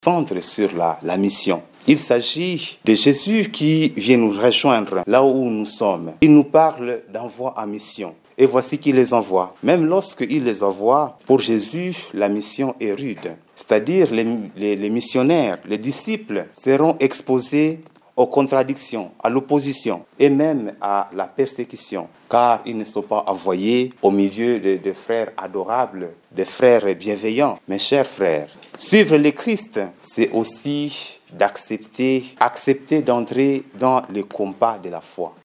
centre sur la mission. Il s'agit de Jésus qui vient nous rejoindre là où nous sommes. Il nous parle d'envoi à mission. Et voici qu'il les envoie. Même lorsqu'il les envoie, pour Jésus, la mission est rude. C'est-à-dire les missionnaires, les disciples seront exposés aux contradictions, à l'opposition et même à la persécution, car ils ne sont pas envoyés au milieu de frères adorables, de frères bienveillants. Mes chers frères, suivre le Christ, c'est aussi accepter d'entrer dans le combat de la foi.